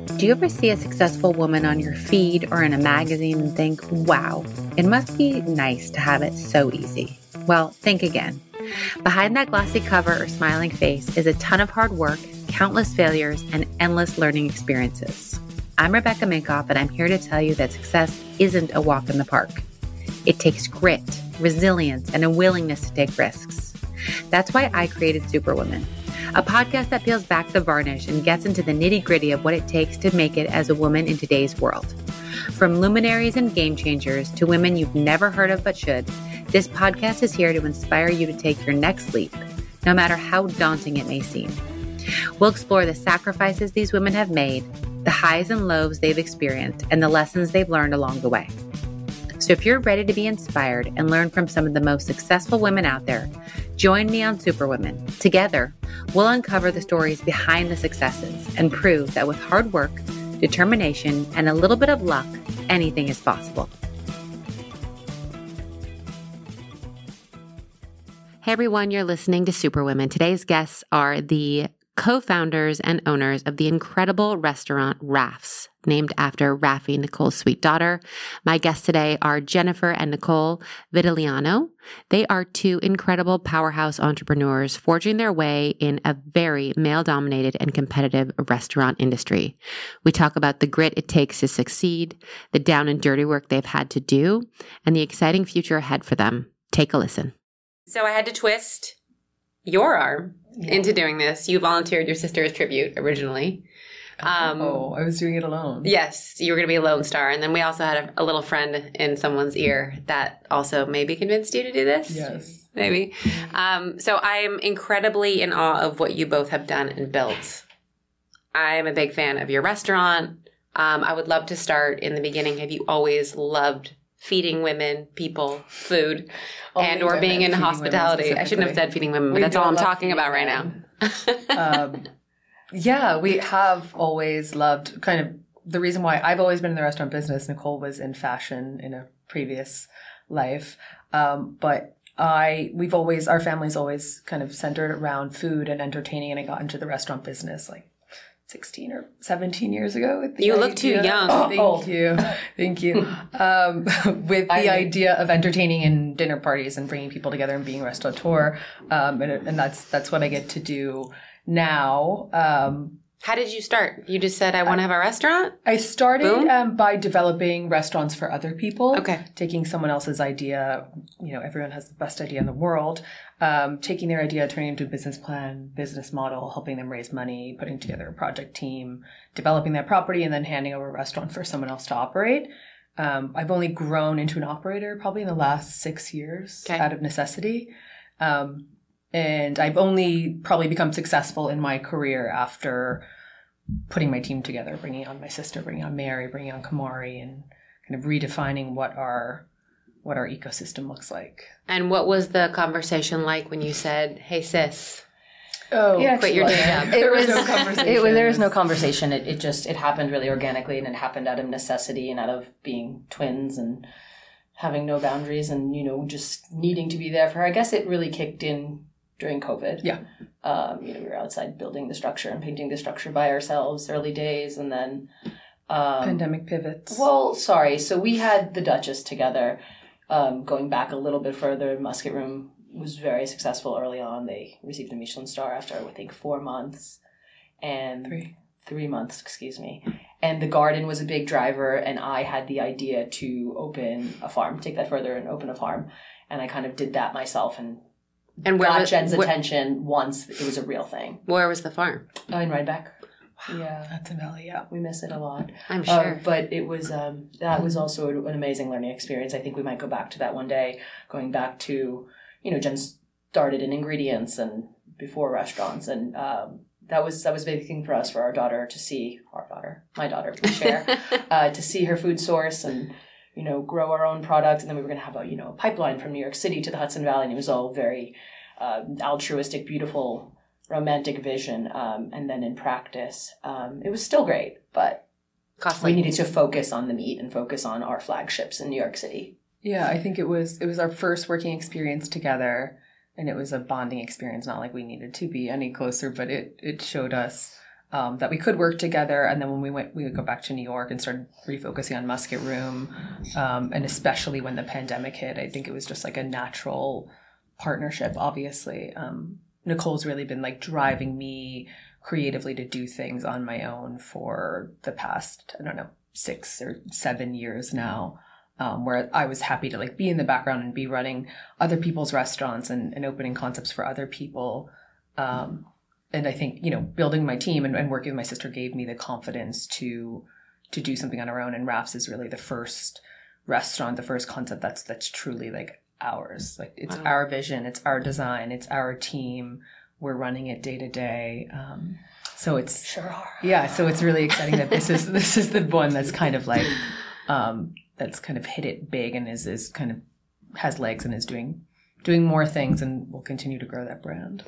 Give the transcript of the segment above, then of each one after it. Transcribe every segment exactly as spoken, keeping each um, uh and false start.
Do you ever see a successful woman on your feed or in a magazine and think, wow, it must be nice to have it so easy? Well, think again. Behind that glossy cover or smiling face is a ton of hard work, countless failures, and endless learning experiences. I'm Rebecca Minkoff, and I'm here to tell you that success isn't a walk in the park. It takes grit, resilience, and a willingness to take risks. That's why I created Superwoman, a podcast that peels back the varnish and gets into the nitty-gritty of what it takes to make it as a woman in today's world. From luminaries and game changers to women you've never heard of but should, this podcast is here to inspire you to take your next leap, no matter how daunting it may seem. We'll explore the sacrifices these women have made, the highs and lows they've experienced, and the lessons they've learned along the way. So if you're ready to be inspired and learn from some of the most successful women out there, join me on Superwoman. Together, we'll uncover the stories behind the successes and prove that with hard work, determination, and a little bit of luck, anything is possible. Hey everyone, you're listening to Superwomen. Today's guests are the co-founders and owners of the incredible restaurant Raff's, named after Raffi, Nicole's sweet daughter. My guests today are Jennifer and Nicole Vitaliano. They are two incredible powerhouse entrepreneurs forging their way in a very male-dominated and competitive restaurant industry. We talk about the grit it takes to succeed, the down and dirty work they've had to do, and the exciting future ahead for them. Take a listen. So I had to twist your arm yeah. into doing this. You volunteered your sister's tribute originally. Um, oh, I was doing it alone. Yes, you were going to be a lone star. And then we also had a, a little friend in someone's ear that also maybe convinced you to do this. Yes. Maybe. Um, so I'm incredibly in awe of what you both have done and built. I'm a big fan of your restaurant. Um, I would love to start in the beginning. Have you always loved feeding women, people, food, Only and or being in hospitality? I shouldn't have said feeding women, but we that's all I'm talking about right now. um, yeah, we have always loved kind of the reason why I've always been in the restaurant business. Nicole was in fashion in a previous life. Um, but I, we've always, our family's always kind of centered around food and entertaining. And I got into the restaurant business like sixteen or seventeen years ago. With the you idea. look too young. Oh, thank you. Thank you. Um, with the I idea of entertaining in dinner parties and bringing people together and being a restaurateur. Um, and, and that's, that's what I get to do now. Um, How did you start? You just said, I want to have a restaurant? I started um, by developing restaurants for other people. Okay. Taking someone else's idea. You know, everyone has the best idea in the world. Um, taking their idea, turning it into a business plan, business model, helping them raise money, putting together a project team, developing that property, and then handing over a restaurant for someone else to operate. Um, I've only grown into an operator probably in the last six years okay. out of necessity. Um, and I've only probably become successful in my career after putting my team together, bringing on my sister, bringing on Mary, bringing on Kamari, and kind of redefining what our what our ecosystem looks like. And what was the conversation like when you said, "Hey, sis"? Oh, yeah, quit your day job. There was no conversation. It was, there was no conversation. It, it just, it happened really organically, and it happened out of necessity and out of being twins and having no boundaries and, you know, just needing to be there for her. I guess it really kicked in during COVID. Yeah. Um, you know, we were outside building the structure and painting the structure by ourselves early days, and then... Um, Pandemic pivots. Well, sorry. So we had the Duchess together, um, going back a little bit further. Musket Room was very successful early on. They received a Michelin star after, I think, four months. and Three. Three months, excuse me. And the garden was a big driver, and I had the idea to open a farm, take that further and open a farm. And I kind of did that myself and, and where got was, Jen's wh- attention once it was a real thing. Where was the farm? Oh, in Rhinebeck. Wow. Yeah. That's a valley, yeah. We miss it a lot. I'm sure. Um, but it was, um, that was also an amazing learning experience. I think we might go back to that one day, going back to, you know, Jen started in ingredients and before restaurants. And um, that was that was a big thing for us, for our daughter to see, our daughter, my daughter, we share, uh, to see her food source and, you know, grow our own products. And then we were going to have a, you know, a pipeline from New York City to the Hudson Valley. And it was all very uh, altruistic, beautiful, romantic vision. Um, and then in practice, um, it was still great, but Costly. we needed to focus on the meat and focus on our flagships in New York City. Yeah, I think it was it was our first working experience together, and it was a bonding experience. Not like we needed to be any closer, but it, it showed us um, that we could work together. And then when we went, we would go back to New York and started refocusing on Musket Room. Um, and especially when the pandemic hit, I think it was just like a natural partnership, obviously. Um, Nicole's really been like driving me creatively to do things on my own for the past, I don't know, six or seven years now. Um, where I was happy to like be in the background and be running other people's restaurants and, and opening concepts for other people. Um, and I think, you know, building my team and, and working with my sister gave me the confidence to to do something on our own. And Raph's is really the first restaurant, the first concept that's that's truly like ours. Like it's wow. our vision, it's our design, it's our team. We're running it day to day. Um, so it's sure are. Yeah, so it's really exciting that this is this is the one that's kind of like um, that's kind of hit it big and is is kind of has legs and is doing doing more things and will continue to grow that brand.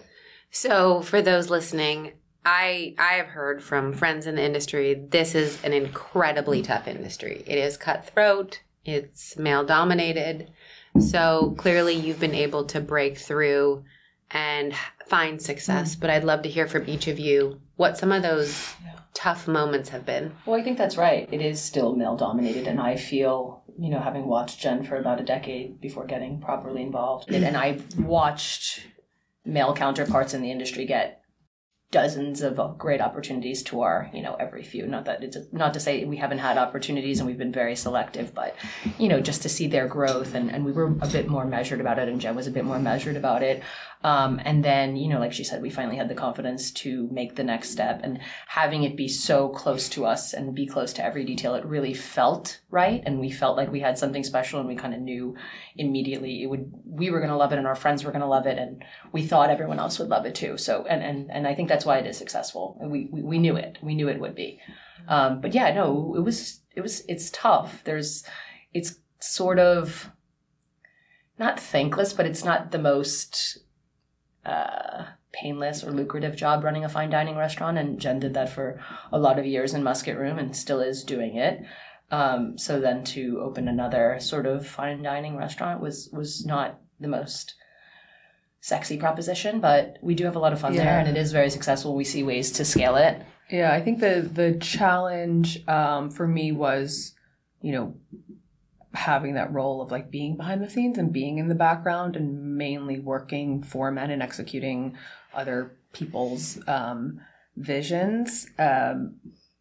So for those listening, I I have heard from friends in the industry, this is an incredibly tough industry. It is cutthroat. It's male dominated. So clearly you've been able to break through and find success. Mm. But I'd love to hear from each of you what some of those yeah. tough moments have been. Well, I think that's right. It is still male dominated. And I feel, you know, having watched Jen for about a decade before getting properly involved, and I've watched male counterparts in the industry get dozens of great opportunities to our, you know, every few. Not that it's not to say we haven't had opportunities and we've been very selective, but, you know, just to see their growth and, and we were a bit more measured about it and Jen was a bit more measured about it. Um, and then, you know, like she said, we finally had the confidence to make the next step, and having it be so close to us and be close to every detail, it really felt right. And we felt like we had something special and we kind of knew immediately it would, we were going to love it and our friends were going to love it. And we thought everyone else would love it too. So, and, and, and I think that's why it is successful. And we, we, we knew it, we knew it would be. Um, but yeah, no, it was, it was, it's tough. There's, it's sort of not thankless, but it's not the most, uh, painless or lucrative job running a fine dining restaurant. And Jen did that for a lot of years in Musket Room and still is doing it. Um, so then to open another sort of fine dining restaurant was, was not the most sexy proposition, but we do have a lot of fun yeah. there and it is very successful. We see ways to scale it. Yeah, I think the, the challenge um, for me was, you know, having that role of like being behind the scenes and being in the background and mainly working for men and executing other people's um, visions. Um,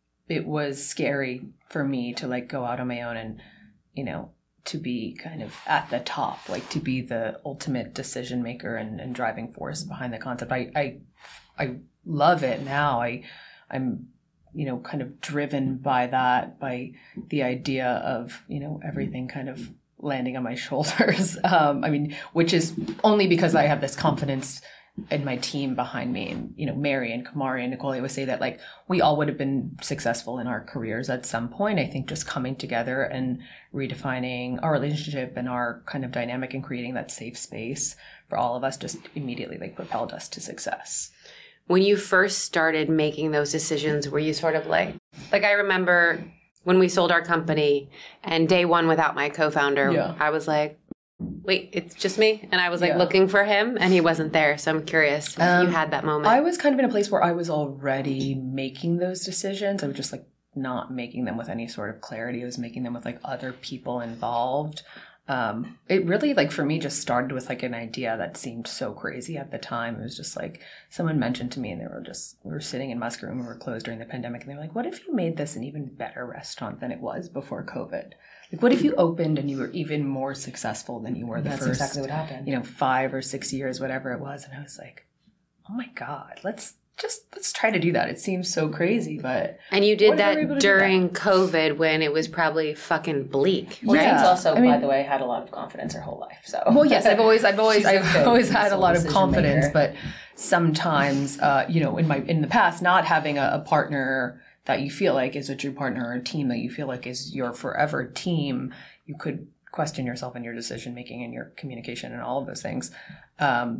it was scary for me to like go out on my own and, you know, to be kind of at the top, like to be the ultimate decision maker and, and driving force behind the concept. I, I, I love it now. I, I'm, you know, kind of driven by that, by the idea of, you know, everything kind of landing on my shoulders. Um, I mean, which is only because I have this confidence in my team behind me. And, you know, Mary and Kamari and Nicole, I always say that like we all would have been successful in our careers at some point. I think just coming together and redefining our relationship and our kind of dynamic and creating that safe space for all of us just immediately like propelled us to success. When you first started making those decisions, were you sort of like, like I remember when we sold our company and day one without my co-founder, yeah. I was like, wait, it's just me? And I was like yeah. looking for him and he wasn't there. So I'm curious if um, you had that moment. I was kind of in a place where I was already making those decisions. I was just like not making them with any sort of clarity. I was making them with like other people involved. Um, it really, like, for me, just started with, like, an idea that seemed so crazy at the time. It was just, like, someone mentioned to me, and they were just, we were sitting in Musket Room, we were closed during the pandemic, and they were like, what if you made this an even better restaurant than it was before COVID? Like, what if you opened and you were even more successful than you were the That's first, exactly what happened. you know, five or six years, whatever it was. And I was like, oh, my God, let's just, let's try to do that. It seems so crazy, but... And you did that during COVID when it was probably fucking bleak, well, right? Jane's also, I mean, by the way, had a lot of confidence her whole life, so... Well, yes, I've always, I've always, I've always had a lot of confidence, maker. But sometimes, uh, you know, in my, in the past, not having a, a partner that you feel like is a true partner or a team that you feel like is your forever team, you could question yourself in your decision-making and your communication and all of those things. Um,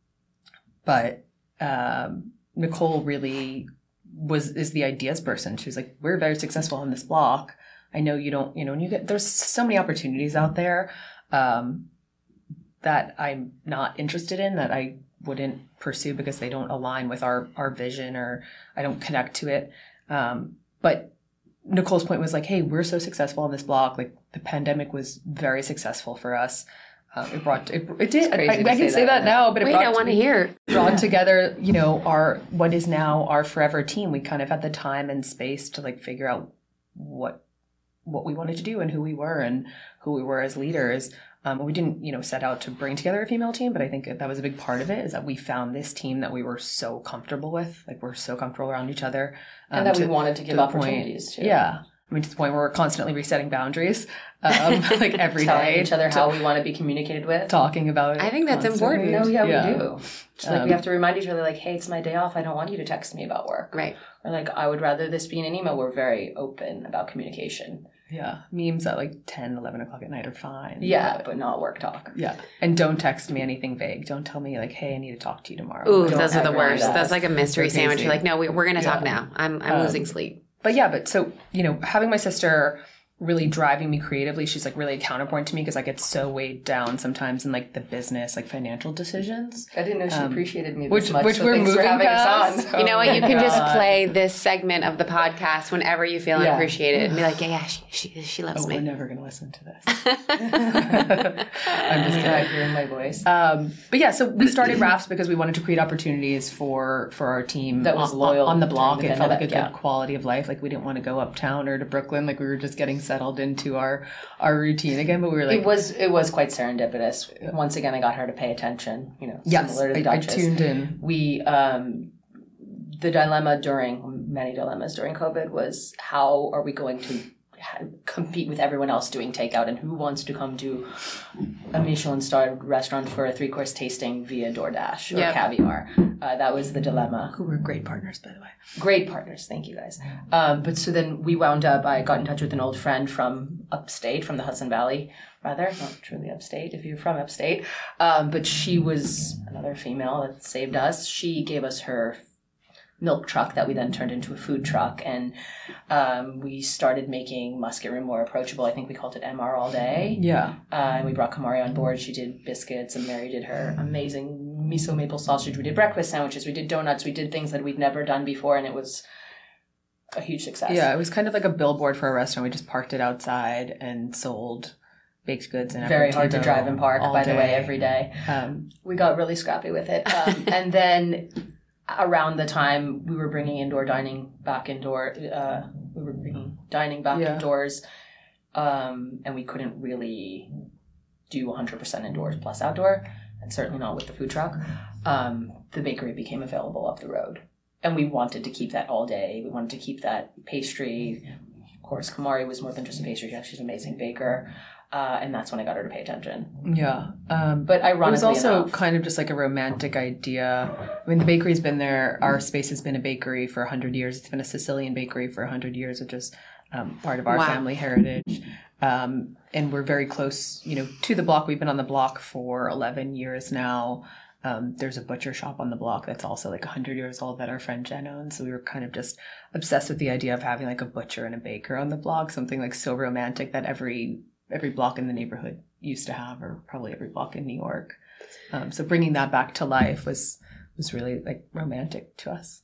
but, um... Nicole really was is the ideas person. She was like, we're very successful on this block. I know you don't, you know, and you get, there's so many opportunities out there um, that I'm not interested in, that I wouldn't pursue because they don't align with our, our vision, or I don't connect to it. Um, but Nicole's point was like, hey, we're so successful on this block. Like the pandemic was very successful for us. Uh, it brought, it, it did, I, I can say that, that now, but it Wait, brought, I want to hear. brought together, you know, our, what is now our forever team. We kind of had the time and space to like figure out what, what we wanted to do and who we were and who we were as leaders. Um, we didn't, you know, set out to bring together a female team, but I think that was a big part of it, is that we found this team that we were so comfortable with. Like we're so comfortable around each other. Um, and that to, we wanted to give to opportunities point, to. Yeah. I mean, to the point where we're constantly resetting boundaries, um, like every Telling day. each other how we want to be communicated with. Talking about it. I think that's constantly. important. No, yeah, Yeah. we do. So, like, Um, we have to remind each other, like, hey, it's my day off. I don't want you to text me about work. Right. Or, like, I would rather this be in an email. We're very open about communication. Yeah. Memes at like ten, eleven o'clock at night are fine. Yeah, but, but not work talk. yeah. And don't text me anything vague. Don't tell me like, hey, I need to talk to you tomorrow. Ooh, Don't those are the ever do worst. that. That's like a mystery They're sandwich. crazy. You're like, no, we, we're going to talk Yeah. now. I'm I'm Um, losing sleep. But yeah, but so, you know, having my sister really driving me creatively, she's like really a counterpoint to me because I get so weighed down sometimes in like the business, like financial decisions. I didn't know she Um, appreciated me this which- much. which so we're thanks for moving having past. us on. You know what? You my can just God. play this segment of the podcast whenever you feel Yeah. unappreciated and be like, yeah, yeah, she, she, she loves Oh, we're me. never going to listen to this. I'm just I'm kidding. hearing my voice. Um, but yeah, so we started Rafts because we wanted to create opportunities for for our team That was on- loyal on the during block. the It felt like a good pandemic, yeah. quality of life. Like we didn't want to go uptown or to Brooklyn. Like we were just getting settled into our our routine again. But we were like, it was it was quite serendipitous. Once again, I got her to pay attention. You know, yes, similar to the I, I Duchess. tuned in. We um, the dilemma during many dilemmas during COVID was how are we going to ha- compete with everyone else doing takeout, and who wants to come to a Michelin-starred restaurant for a three-course tasting via DoorDash or Yep. Caviar. Uh, that was the dilemma. Who were great partners, by the way. Great partners, thank you guys. Um, but so then we wound up, I got in touch with an old friend from upstate, from the Hudson Valley, rather, not truly upstate if you're from upstate. Um, but she was another female that saved us. She gave us her milk truck that we then turned into a food truck. And um, we started making Musket Room more approachable. I think we called it M R All Day. Yeah, Uh, and we brought Kamari on board. She did biscuits, and Mary did her amazing miso maple sausage. We did breakfast sandwiches. We did donuts. We did things that we'd never done before, and it was a huge success. yeah. It was kind of like a billboard for a restaurant. We just parked it outside and sold baked goods and Very hard to aperitivo drive and park, all by the way, day. every day. Um, We got really scrappy with it. Um, and then around the time we were bringing indoor dining back indoor, uh, we were bringing dining back Yeah. indoors, um, and we couldn't really do one hundred percent indoors plus outdoor, and certainly not with the food truck. Um, the bakery became available up the road, and we wanted to keep that all day. We wanted to keep that pastry. Of course, Kamari was more than just a pastry chef. She's an amazing baker. Uh, and that's when I got her to pay attention. yeah. Um, But ironically it was also enough, kind of just like a romantic idea. I mean, the bakery's been there. Our space has been a bakery for a hundred years. It's been a Sicilian bakery for a hundred years, which is um, part of our Wow. family heritage. Um, and we're very close, you know, to the block. We've been on the block for eleven years now. Um, there's a butcher shop on the block that's also like one hundred years old that our friend Jen owns. So we were kind of just obsessed with the idea of having like a butcher and a baker on the block, something like so romantic that every every block in the neighborhood used to have, or probably every block in New York. Um, so bringing that back to life was was really like romantic to us.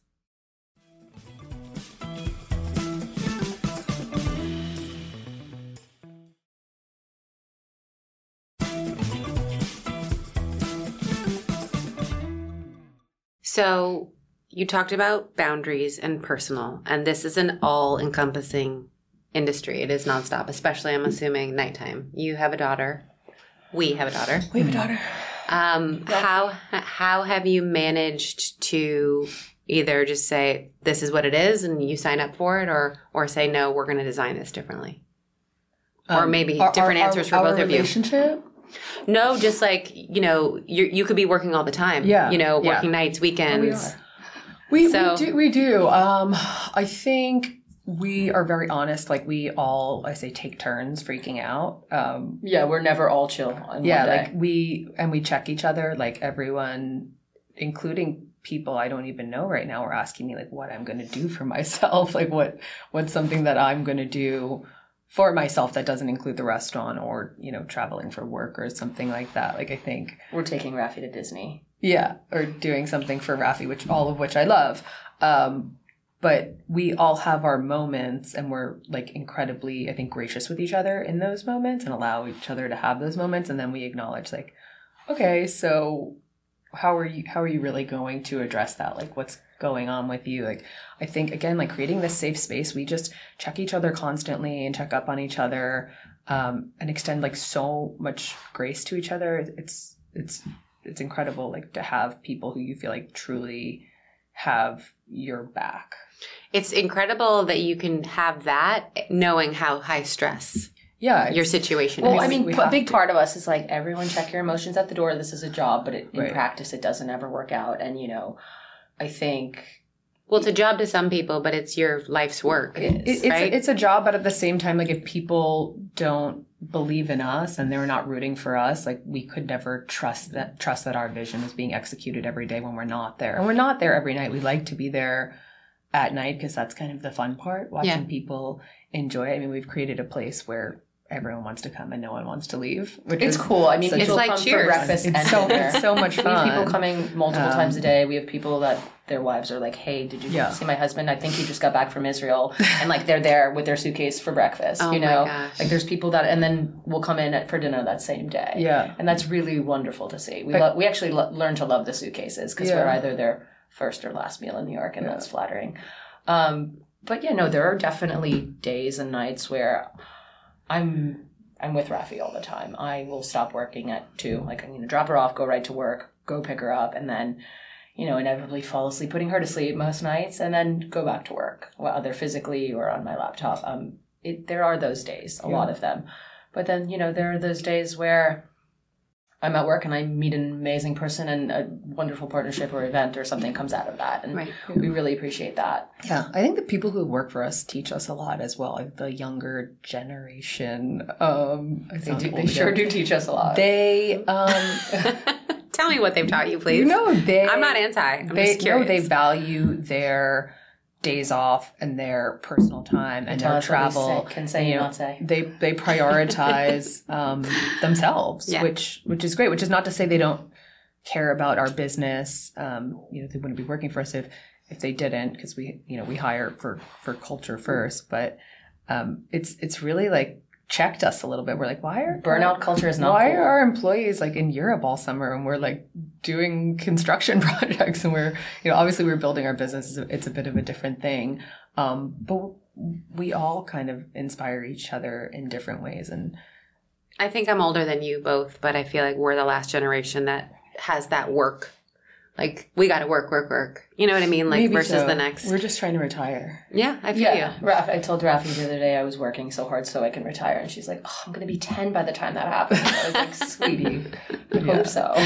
So you talked about boundaries and personal, and this is an all-encompassing industry. It is nonstop, especially, I'm assuming, nighttime. You have a daughter. We have a daughter. we have a daughter. Um, how how have you managed to either just say this is what it is and you sign up for it, or or say no, we're going to design this differently, or Um, maybe our- different our- answers for our both of you? relationship? No, just like you know, you you could be working all the time. Yeah, you know, yeah. working nights, weekends. We, So- we do. We do. Um, I think we are very honest. Like we all, I say, take turns freaking out. Um, Yeah, we're never all chill on yeah, one day. like we and we check each other. Like everyone, including people I don't even know right now, are asking me like what I'm going to do for myself. Like what what's something that I'm going to do for myself that doesn't include the restaurant or you know traveling for work or something like that. Like I think. We're taking Rafi to Disney. Yeah, or doing something for Rafi, which all of which I love. Um, but we all have our moments, and we're like incredibly, I think, gracious with each other in those moments and allow each other to have those moments. And then we acknowledge like, okay, so how are you, how are you really going to address that? Like what's going on with you? Like, I think again, like creating this safe space, we just check each other constantly and check up on each other, um, and extend like so much grace to each other. It's, it's, it's incredible, like to have people who you feel like truly have your back. It's incredible that you can have that knowing how high stress Yeah, your situation Well, is. I mean, We a have big to. part of us is like, everyone check your emotions at the door. This is a job, but it, in Right. practice, it doesn't ever work out. And, you know, I think Well, it's a job to some people, but it's your life's work. It, it's, right? it's a job, but at the same time, like if people don't believe in us and they're not rooting for us, like we could never trust that trust that our vision is being executed every day when we're not there. And we're not there every night. We like to be there at night because that's kind of the fun part, watching Yeah. people enjoy it. I mean, we've created a place where everyone wants to come and no one wants to leave, which it's is cool. I mean, such- people It's like come Cheers. for breakfast It's and so dinner. it's so much We fun. have people coming multiple Um, times a day. We have people that their wives are like, "Hey, did you Yeah. see my husband? I think he just got back from Israel," and like they're there with their suitcase for breakfast. Oh you my know, gosh. like there's people that, and then we'll come in at, for dinner that same day. Yeah. and that's really wonderful to see. We But- lo- we actually lo- learn to love the suitcases because Yeah. we're either their first or last meal in New York, and Yeah. that's flattering. Um, but yeah, no, there are definitely days and nights where I'm. I'm with Rafi all the time. I will stop working at two. Like, I'm going to drop her off, go right to work, go pick her up, and then, you know, inevitably fall asleep putting her to sleep most nights, and then go back to work, whether physically or on my laptop. Um, it, there are those days, a Yeah. lot of them. But then, you know, there are those days where I'm at work and I meet an amazing person and a wonderful partnership or event or something comes out of that. And Right. we really appreciate that. Yeah, I think the people who work for us teach us a lot as well. Like the younger generation, um, I They, sound do, old they sure again. do teach us a lot. They, um, Tell me what they've taught you, please. you know, they. I'm not anti. I'm they just curious. no, they value their days off and their personal time and Tell their us what we travel. say- can say and, and you know, not say. They they prioritize um, themselves, Yeah. which which is great. Which is not to say they don't care about our business. Um, you know, they wouldn't be working for us if if they didn't, because we you know we hire for for culture first. But um, it's it's really like checked us a little bit. We're like, why are Burnout culture is not why cool. are our employees like in Europe all summer and we're like doing construction projects and we're, you know, obviously we're building our business. It's a, it's a bit of a different thing. Um, but we all kind of inspire each other in different ways. And I think I'm older than you both, but I feel like we're the last generation that has that work. Like, we got to work, work, work. You know what I mean? Like, maybe versus so. the next. We're just trying to retire. Yeah, I feel Yeah, you. Raf, I told Rafi the other day I was working so hard so I can retire, and she's like, "Oh, I'm going to be ten by the time that happens." I was like, "Sweetie, I Yeah. hope so.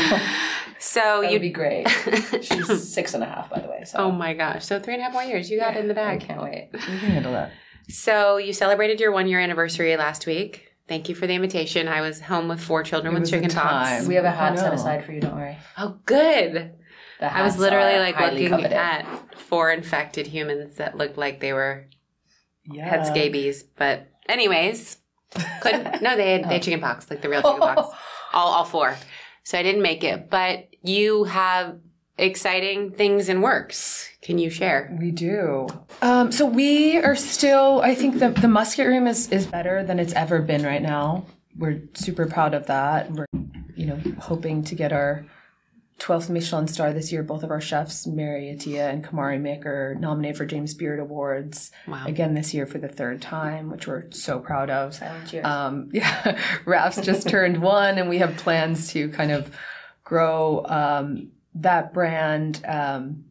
So That you. would be great." She's six and a half, by the way. So Oh my gosh. So three and a half more years. You got it in the I bag. can't wait. We can handle that. So you celebrated your one year anniversary last week. Thank you for the invitation. I was home with four children It with was a chicken pox. time. We have a I hat set know. aside for you. Don't worry. Oh, good. The I was hats literally are like highly looking coveted. at four infected humans that looked like they were Yeah. had scabies. But anyways, couldn't. No, they had, they had chicken pox, like the real chicken pox. All all four. So I didn't make it. But you have exciting things in works. Can you share? We do. Um, so we are still, I think the, the Musket Room is, is better than it's ever been right now. We're super proud of that. We're, you know, hoping to get our twelfth Michelin star this year. Both of our chefs, Mary Attia and Kamari Mick, are nominated for James Beard Awards Wow. again this year for the third time, which we're so proud of. Silent cheers. Um, yeah, Raf's just turned one, and we have plans to kind of grow um, that brand. Um,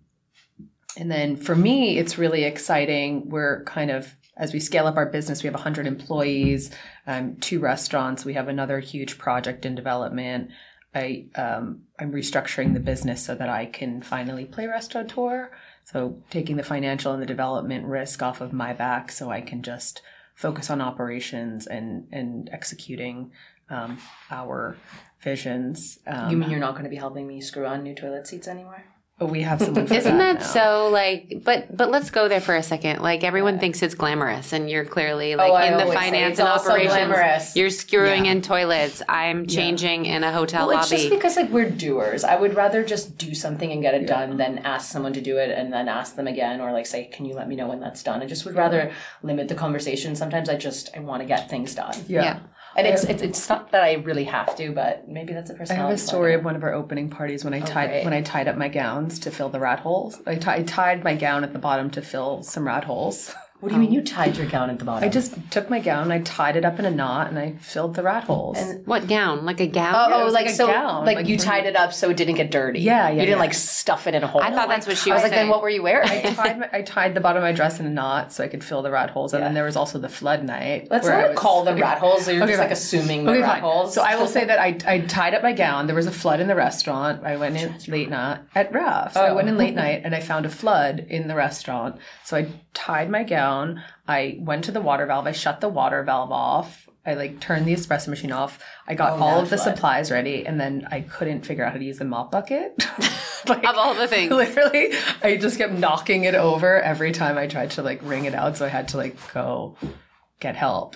and then for me, it's really exciting. We're kind of, as we scale up our business, we have one hundred employees, um, two restaurants. We have another huge project in development. I, um, I'm restructuring the business so that I can finally play restaurateur. So taking the financial and the development risk off of my back so I can just focus on operations and, and executing um, our visions. Um, you mean you're not going to be helping me screw on new toilet seats anymore? we have someone for Isn't that now. so like, but but let's go there for a second. Like everyone yeah. thinks it's glamorous and you're clearly like oh, in I the finance and operations. Glamorous. You're screwing yeah. in toilets. I'm changing yeah. in a hotel well, lobby. It's just because like we're doers. I would rather just do something and get it yeah. done than ask someone to do it and then ask them again or like say, can you let me know when that's done? I just would rather limit the conversation. Sometimes I just, I want to get things done. Yeah. yeah. And it's, it's it's not that I really have to, but maybe that's a personality. I have a story of one of our opening parties when I tied okay. when I tied up my gowns to fill the rat holes. I, t- I tied my gown at the bottom to fill some rat holes. What do you um, mean you tied your gown at the bottom? I just took my gown, I tied it up in a knot, and I filled the rat holes. And what gown? Like a gown? Oh, yeah, oh like, like a so, gown. like, like you tied it up so it didn't get dirty. Yeah, yeah. You didn't yeah. like stuff it in a hole. I thought that's what she I was was like, saying. then what were you wearing? I tied my, I tied the bottom of my dress in a knot so I could fill the rat holes, and yeah. then there was also the flood night. Let's not was, call them rat holes. So you're okay, just like assuming the okay, rat fine. holes. So I will say that I I tied up my gown. There was a flood in the restaurant. I went in late night at Ralph's. So oh. I went in late night and I found a flood in the restaurant. So I tied my gown. I went to the water valve. I shut the water valve off. I like turned the espresso machine off. I got oh, all of the flood. supplies ready, and then I couldn't figure out how to use the mop bucket. like, of all the things. Literally, I just kept knocking it over every time I tried to like wring it out. So I had to like go get help.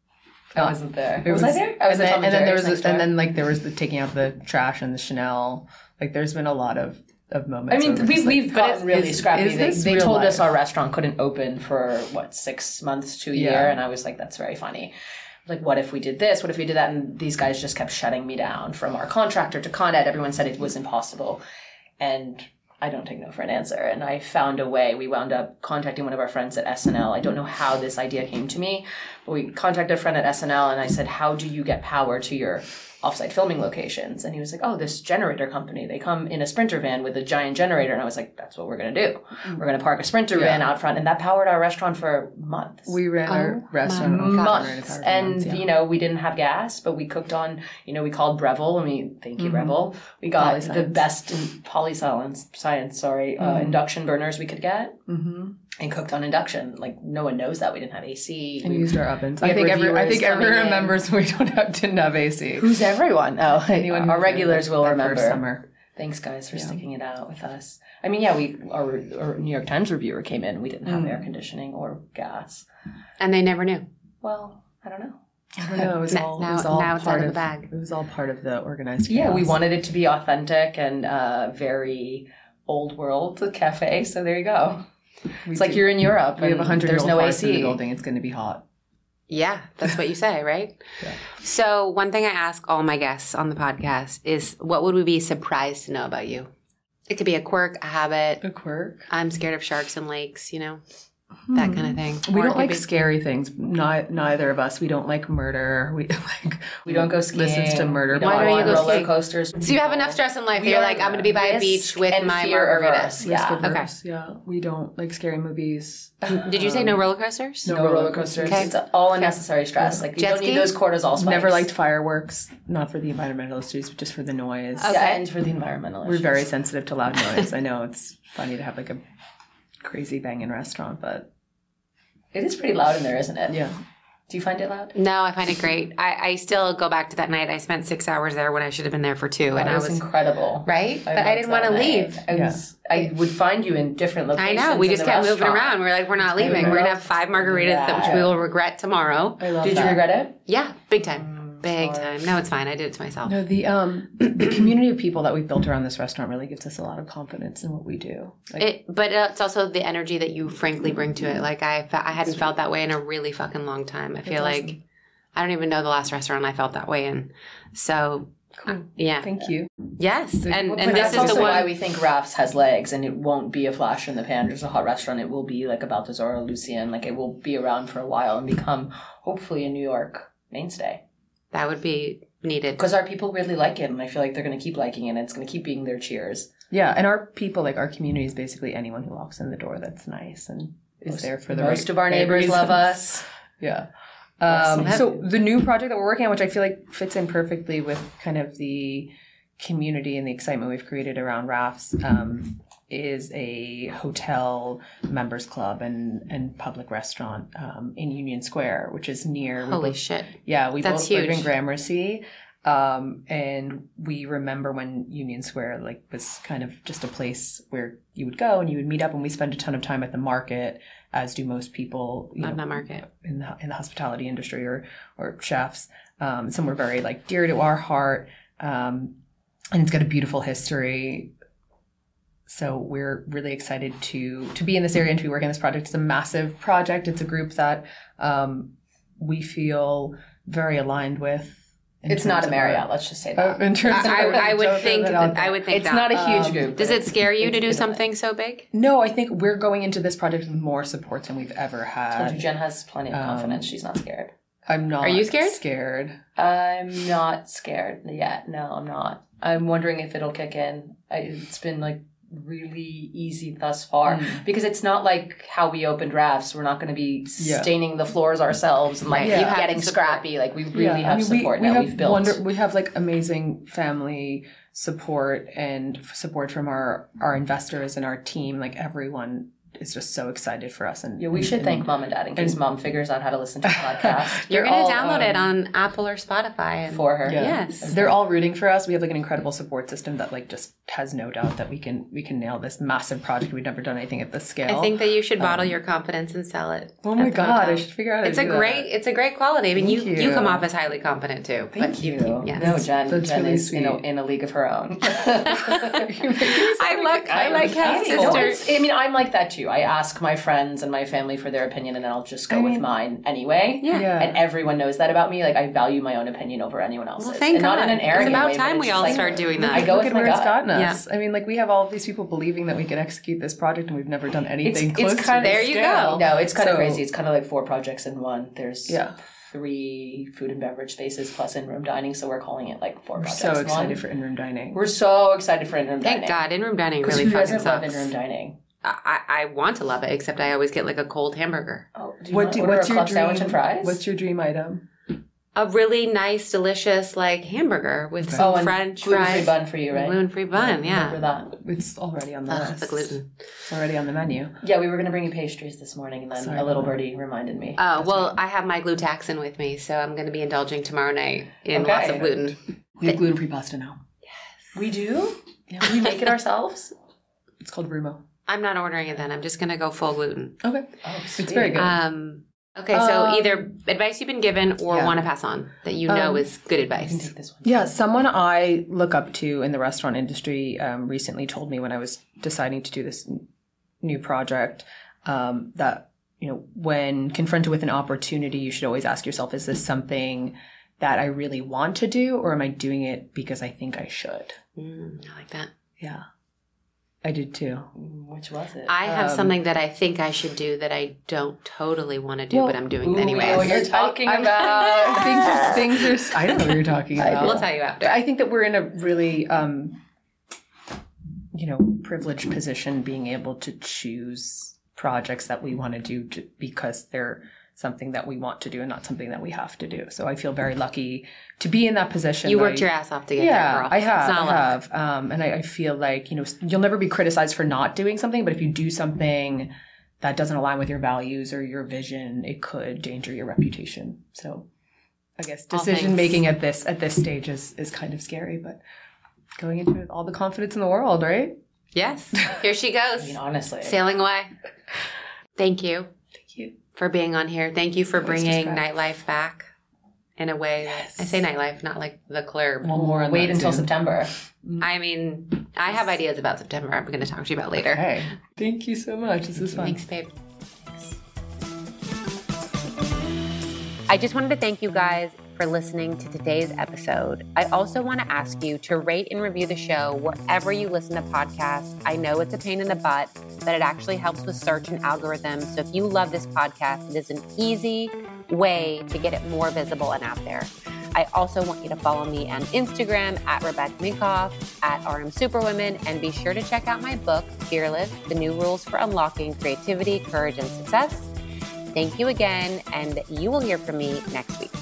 I wasn't there. It was, was I there? I was and then, and then there was a, and then like there was the taking out the trash and the Chanel. Like there's been a lot of of moments. I mean, we, like, we've gotten really is, scrappy. is they they told life? us our restaurant couldn't open for, what, six months to a yeah. year? And I was like, that's very funny. Like, what if we did this? What if we did that? And these guys just kept shutting me down. From our contractor to Con Ed, everyone said it was impossible. And I don't take no for an answer. And I found a way. We wound up contacting one of our friends at S N L. I don't know how this idea came to me, but we contacted a friend at S N L, and I said, how do you get power to your offsite filming locations? And he was like, oh, this generator company, they come in a Sprinter van with a giant generator. And I was like, that's what we're going to do. We're going to park a Sprinter yeah. van out front. And that powered our restaurant for months. We ran oh, our restaurant months. And, months, yeah. you know, we didn't have gas, but we cooked on, you know, we called Breville. I mean, thank you, mm-hmm. Breville. We got Polyscience. the best in polyscience, science, sorry, mm-hmm. uh, induction burners we could get. Mm-hmm. And cooked on induction. Like, no one knows that. We didn't have A C. And we used our ovens. I think, every, I think everyone remembers we don't have, didn't have A C. Who's everyone? Oh, anyone our regulars will remember. Summer. Thanks, guys, for yeah. sticking it out with us. I mean, yeah, we our, our New York Times reviewer came in. We didn't have mm. air conditioning or gas. And they never knew. Well, I don't know. I don't know. It was all, now, it was all now it's part out of of the bag. It was all part of the organized chaos. Yeah, we wanted it to be authentic and uh, very old world cafe. So there you go. We it's do. like you're in Europe. We have a hundred. There's no A C in the building. It's going to be hot. Yeah, that's what you say, right? yeah. So one thing I ask all my guests on the podcast is, what would we be surprised to know about you? It could be a quirk, a habit. A quirk. I'm scared of sharks and lakes. You know, hmm. that kind of thing. We or don't like be- scary things. Not, neither of us. We don't like murder. We like. We don't go skiing. Listens to murder. Why don't you go roller skiing? coasters? So you have enough stress in life. You're like, I'm going to be by a beach with my margaritas. Yeah. Okay. Yeah. We don't like scary movies. Did you say no roller coasters? No, no roller coasters. Okay. It's all unnecessary stress. Like, you Jet don't need those cortisol spikes. Never liked fireworks. Not for the environmental issues, but just for the noise. Okay. Yeah, and for the environmental We're issues. very sensitive to loud noise. I know it's funny to have like a crazy banging restaurant, but it is pretty loud in there, isn't it? Yeah. Do you find it loud? No, I find it great. I, I still go back to that night. I spent six hours there when I should have been there for two. Oh, and I was, was incredible. Right? I but I didn't want to leave. I, was, yeah. I would find you in different locations. I know. We just kept restaurant. moving around. We're like, we're not leaving. We're going to have five margaritas, that, which we will regret tomorrow. I love Did that. you regret it? Yeah, big time. Big time. No, it's fine. I did it to myself. No, the um the community of people that we've built around this restaurant really gives us a lot of confidence in what we do. Like, it, but it's also the energy that you frankly bring to it. Like I, I hadn't felt that way in a really fucking long time. I feel like awesome. I don't even know the last restaurant I felt that way in. So, cool. yeah. Thank you. Yes, and well, and this is is the one why we think Rafts has legs, and it won't be a flash in the pan. There's a hot restaurant. It will be like a Balthazar or Lucien. Like it will be around for a while and become hopefully a New York mainstay. That would be needed. Because our people really like it, and I feel like they're going to keep liking it, and it's going to keep being their cheers. Yeah, and our people, like our community is basically anyone who walks in the door that's nice and is most, there for the Most right, of our neighbors reasons. love us. Yeah. Um, so the new project that we're working on, which I feel like fits in perfectly with kind of the community and the excitement we've created around Rafts, um, is a hotel members club and, and public restaurant um, in Union Square, which is near. Holy both, shit! Yeah, we That's both huge. live in Gramercy, Um, and we remember when Union Square like was kind of just a place where you would go and you would meet up, and we spent a ton of time at the market, as do most people, you Love know, that market. in the in the hospitality industry or or chefs. Um, some were very like dear to our heart, um, and it's got a beautiful history. So we're really excited to to be in this area and to be working on this project. It's a massive project. It's a group that um, we feel very aligned with. It's not a Marriott, let's just say that. Uh, in terms I, of, I, I would don't think. throw that out there. I would think It's that. not a huge Um, group. Does but it scare you it's to do good something so big? No, I think we're going into this project with more support than we've ever I told you, had. Jen has plenty of Um, confidence. She's not scared. I'm not. Are you scared? Scared. I'm not scared yet. No, I'm not. I'm wondering if it'll kick in. I, it's been like really easy thus far Mm. because it's not like how we opened Rafts. We're not going to be Yeah. staining the floors ourselves and like Right. Yeah. You have getting support. scrappy. Like we really Yeah, have I mean, support we, now. we have We've built. wonder, we have like amazing family support and f- support from our our investors and our team. Like everyone is just so excited for us. And yeah, we should and, thank mom and dad in case and- mom figures out how to listen to the podcast You're They're going all, to download it um, on Apple or Spotify. And, for her. Yeah. Yes. They're all rooting for us. We have like an incredible support system that like just has no doubt that we can we can nail this massive project. We've never done anything at this scale. I think that you should bottle Um, your confidence and sell it. Oh my at the god, hotel. I should figure out how to It's a do great. that. It's a great quality. I mean, you, Thank you you. come off as highly competent too. Thank but you. Yes. No, Jen. That's Jen really is in a, sweet. in a league of her own. I like. I like half No, sister. it's- I mean, I'm like that too. I ask my friends and my family for their opinion, and I'll just go I with mean- mine anyway. Yeah. Yeah. And everyone knows that about me. Like I value my own opinion over anyone else's. Well, thank and God. not in an It's arrogant about way, but time it's we just all like, start doing that. I go Look with at my where it's gut. gotten us. I mean, like we have all of these people believing that we can execute this project, and we've never done anything it's close kind to of- There this you scale. go. No, it's kind of So- crazy. It's kind of like four projects in one. There's Yeah. three food and beverage spaces plus in-room dining, so we're calling it like four We're projects. so in excited one. for in-room dining. We're so excited for in-room Thank dining. God, in-room dining Because really who fucking doesn't love sucks. in-room dining? I, I want to love it, except I always get like a cold hamburger. Oh, do you What want do, to order what's a your club dream? sandwich and fries? What's your dream item? A really nice, delicious like hamburger with Okay. some oh, and French gluten-free fries, bun for you, right? gluten-free bun. Remember Yeah, that. It's already on the Ugh, list. the gluten. It's already on the menu. Yeah, we were going to bring you pastries this morning, and then Sorry a little about that. birdie reminded me. Oh That's well, right. I have my glutaxin with me, so I'm going to be indulging tomorrow night in Okay. lots of gluten. We have gluten-free pasta now. We do? Yeah. We make it ourselves? It's called Rumo. I'm not ordering it then. I'm just going to go full gluten. Okay. Oh, It's very good. Um, okay, so Um, either advice you've been given or yeah. want to pass on that you know Um, is good I can advice. take this one. Yeah, someone I look up to in the restaurant industry um, recently told me when I was deciding to do this n- new project um, that, you know, when confronted with an opportunity, you should always ask yourself, is this something that I really want to do, or am I doing it because I think I should? Mm, I like that. Yeah, I did too. Which was it? I have Um, something that I think I should do that I don't totally want to do, Well, but I'm doing Ooh, it anyways. we know what you're talking I'm- about. things, things are. s- I don't know what you're talking I about. We'll tell you after. I think that we're in a really, um, you know, privileged position being able to choose projects that we want to do to, because they're something that we want to do and not something that we have to do. So I feel very lucky to be in that position. You worked I, your ass off to get yeah, there, girl. I have. It's not I luck. have. Um, and I, I feel like, you know, you'll never be criticized for not doing something, but if you do something that doesn't align with your values or your vision, it could endanger your reputation. So I guess All decision things. making at this at this stage is, is kind of scary, but going into it with all the confidence in the world, right? Yes. Here she I goes. mean, honestly. Sailing away. Thank you Thank you. for being on here. Thank you for Always bringing respect. nightlife back in a way. Yes. I say nightlife, not like the club. One more on Wait that until soon. September. I mean, I have ideas about September I'm going to talk to you about later. Okay. Thank you so much. This is fun. Thanks, babe. I just wanted to thank you guys for listening to today's episode. I also want to ask you to rate and review the show wherever you listen to podcasts. I know it's a pain in the butt, but it actually helps with search and algorithms. So if you love this podcast, it is an easy way to get it more visible and out there. I also want you to follow me on Instagram at Rebecca Minkoff, at R M Superwomen, and be sure to check out my book, Fearless, The New Rules for Unlocking Creativity, Courage, and Success. Thank you again, and you will hear from me next week.